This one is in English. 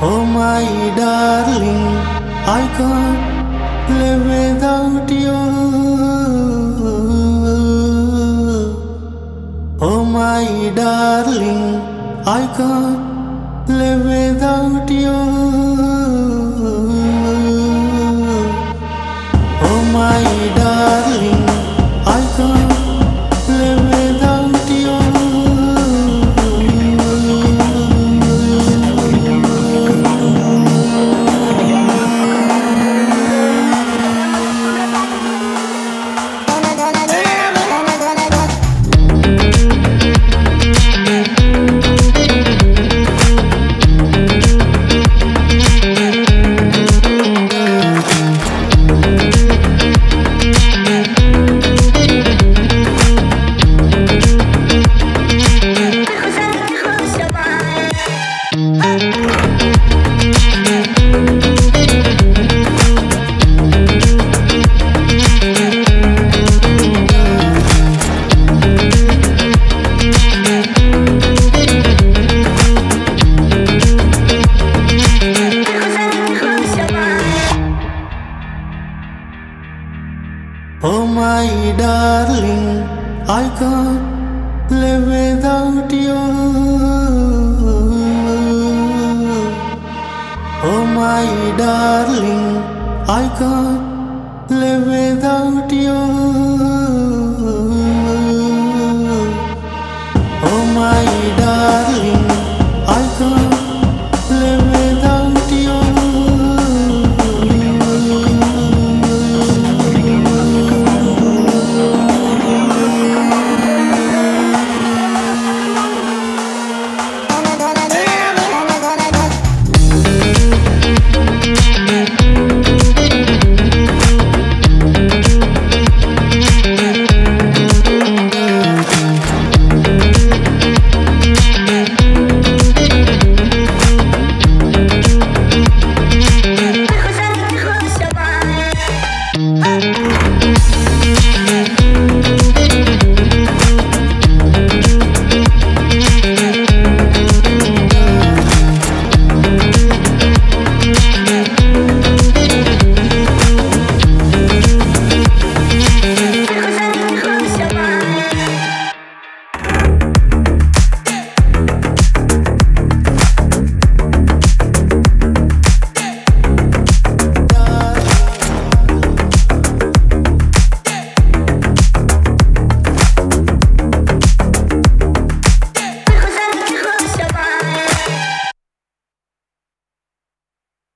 Oh my darling, I can't live without you. Oh my darling, I can't live without you. Oh my darling, I can't live without you. Oh my darling, I can't live without you. Oh my darling, I can't live without you.